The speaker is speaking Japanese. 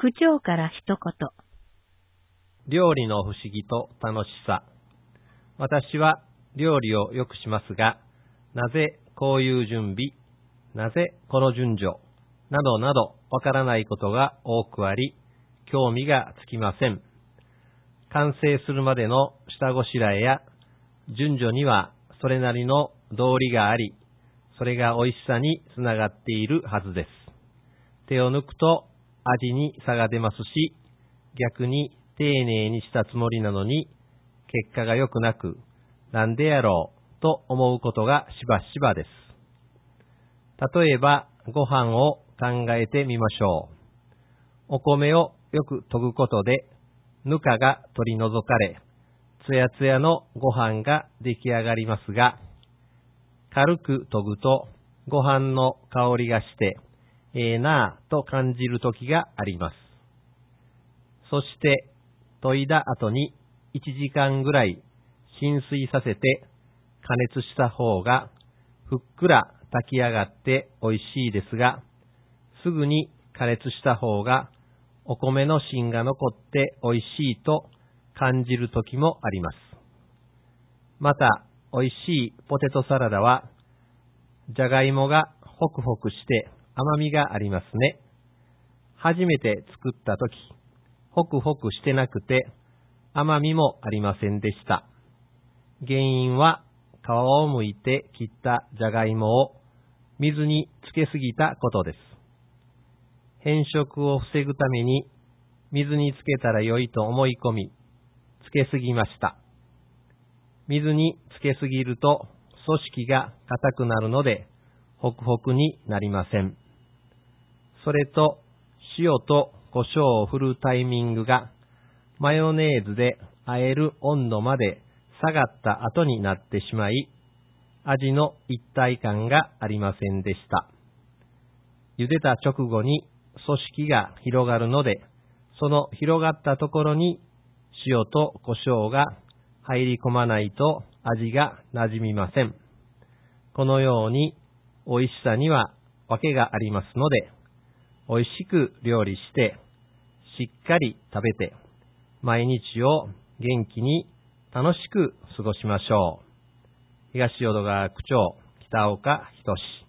区長から一言。 料理の不思議と楽しさ。私は料理をよくしますが、なぜこういう準備、なぜこの順序、などなどわからないことが多くあり、興味がつきません。完成するまでの下ごしらえや順序にはそれなりの道理があり、それが美味しさにつながっているはずです。手を抜くと味に差が出ますし、逆に丁寧にしたつもりなのに結果が良くなく、なんでやろうと思うことがしばしばです。例えばご飯を考えてみましょう。お米をよく研ぐことでぬかが取り除かれ、つやつやのご飯が出来上がりますが、軽く研ぐとご飯の香りがしてええなぁと感じる時があります。そして研いだ後に1時間ぐらい浸水させて加熱した方がふっくら炊き上がって美味しいですが、すぐに加熱した方がお米の芯が残って美味しいと感じる時もあります。また美味しいポテトサラダはじゃがいもがホクホクして甘みがありますね。初めて作った時、ホクホクしてなくて甘みもありませんでした。原因は皮を剥いて切ったじゃがいもを水につけすぎたことです。変色を防ぐために水につけたら良いと思い込み、つけすぎました。水につけすぎると組織が硬くなるのでホクホクになりません。それと塩と胡椒を振るタイミングがマヨネーズで和える温度まで下がった後になってしまい、味の一体感がありませんでした。茹でた直後に組織が広がるので、その広がったところに塩と胡椒が入り込まないと味が馴染みません。このように美味しさには訳がありますので、美味しく料理してしっかり食べて毎日を元気に楽しく過ごしましょう。東淀川区長北岡仁。